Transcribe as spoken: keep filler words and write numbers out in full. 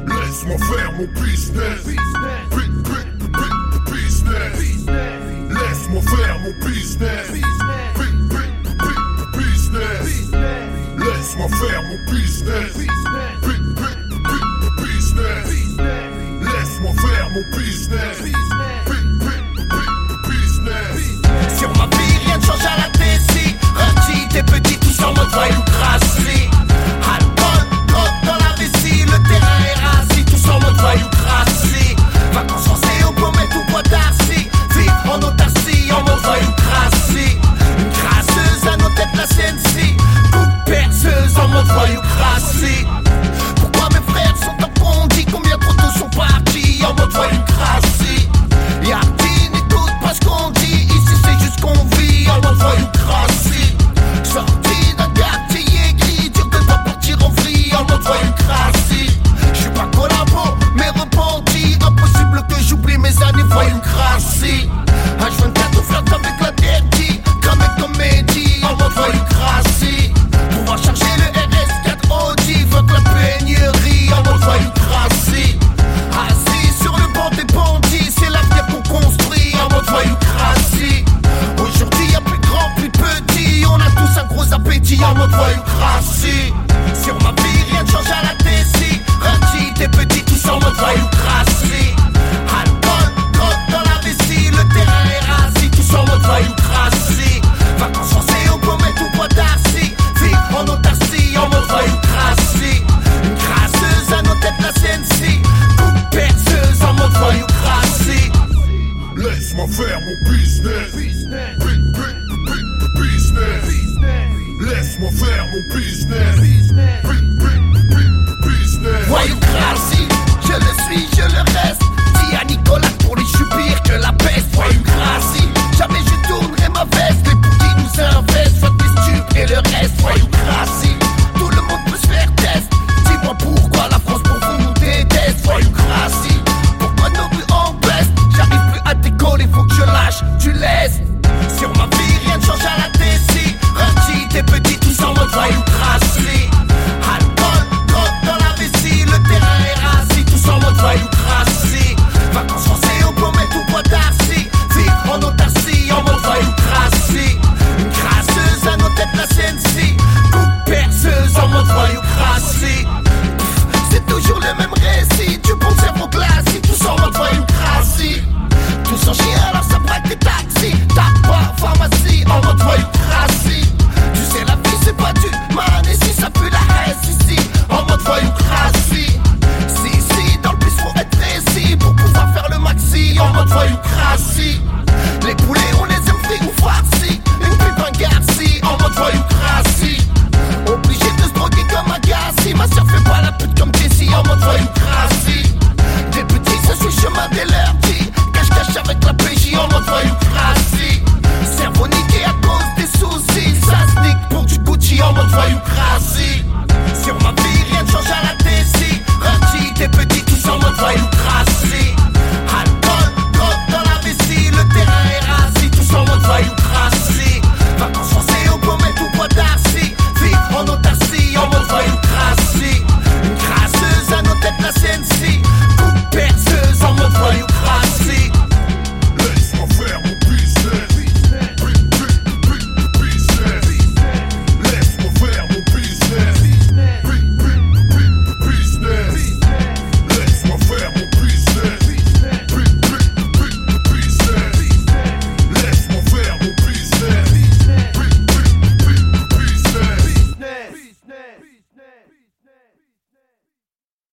Laisse-moi faire mon business. Business. Laisse-moi faire mon business. Business. Laisse-moi faire mon business. Business. Laisse-moi faire mon business. Business. Sur ma vie, rien ne change à la Tessie. Rati, t'es petit, tous en mode voyou crassé. Alcool, drogue dans la vessie. Le terrain est rasé, tous en mode voyou crassé. Vacances forcées au Pommet ou Bois d'Arcy. Vivre en autarcie, en mode voyou crassé. Une crasseuse à nos têtes, la C N C. Coupe perceuse en mode voyou crassé. Pourquoi mes frères sont en fondi? Combien trop tôt sont partis en mode voyou crassé? Y'a-t-il, n'écoute pas ce qu'on dit. Ici c'est juste qu'on vit en mode voyou crassé. Sorti d'un quartier gris, dur de pas partir en vrille en mode voyou crassé. J'suis pas collabo, mais repenti. Impossible que j'oublie mes années voyou crassé. H vingt-quatre flotte avec la derdy, cramé comme Mehdi en mode voyou crassé. Pouvoir charger le R S quatre Audi, vote la peignerie en mode voyou crassé. Assis sur le banc des bandits, c'est l'avenir qu'on construit en mode voyou crassé. Aujourd'hui y'a plus grand, plus petit, on a tous un gros appétit en mode voyou crassé. Sur ma vie, rien ne change à la Tessie. Rati, t'es petit, tous en mode voyou crassé. Alcool, drogue dans la vessie, le terrain est rasé, tous en mode voyou crassé. Vacances forcées au Pommet ou Bois d'Arcy. Vivre en autarcie, en mode voyou crassé. Une crasseuse à nos têtes, la C N C. Coupe perceuse en mode voyou crassé. Laisse-moi faire mon business. Business. Laisse-moi faire mon business. Business. Voyou crassé.